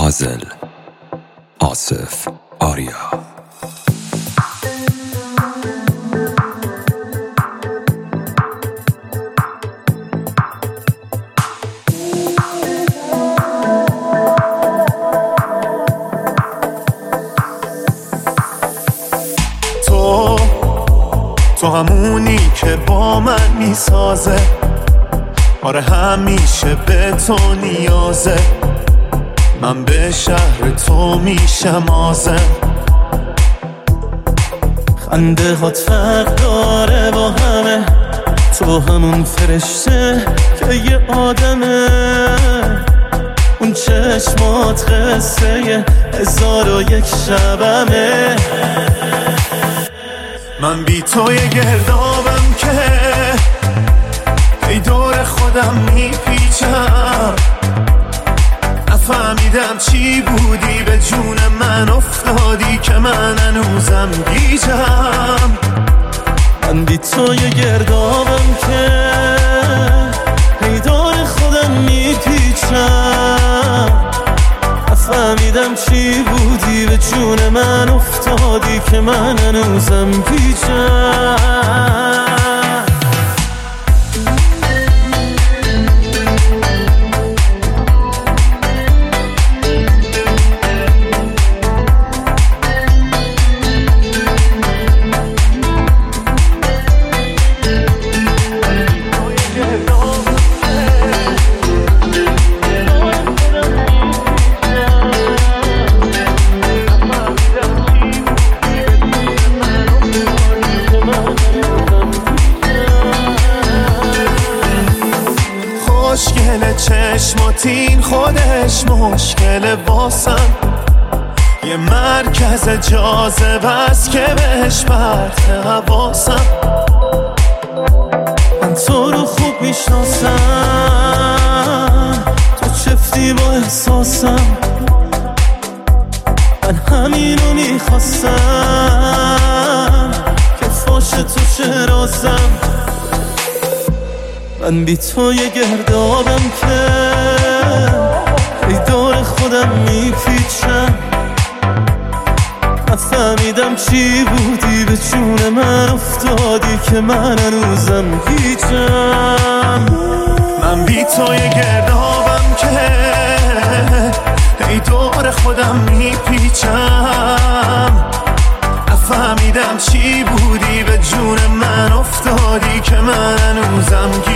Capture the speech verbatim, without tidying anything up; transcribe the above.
پازل آصف آریا. تو تو همونی که با من میسازه، آره همیشه به تو نیازه. من به شهر تو میشم آزم. خنده هات فرق داره با همه، تو همون فرشته که یه آدمه. اون چشمات قصه هزار و یک شبمه. من بی تو یه گردابم که ای دور خودم میپیچم. نفهمیدم چی بودی، به جون من افتادی که من هنوزم گیجم. من بی تو یه گردابم که ای دور خودم میپیچم. نفهمیدم چی بودی، به جون من افتادی که من هنوزم گیجم. خوشگل چشماتین خودش مشکل واسم. یه مرکز جاذبه است که بهش پرت حواسم. من تو رو خوب میشناسم، تو چفتی با احساسم. من همینو میخواستم که فاش تو چه رازم. من بی تو یه گردابم که ای دور خودم میپیچم. نفهمیدم چی بودی، به جون من افتادی که من هنوزم گیجم. من بی تو یه گردابم که ای دور خودم میپیچم. نفهمیدم چی بودی، به جون من افتادی که من هنوزم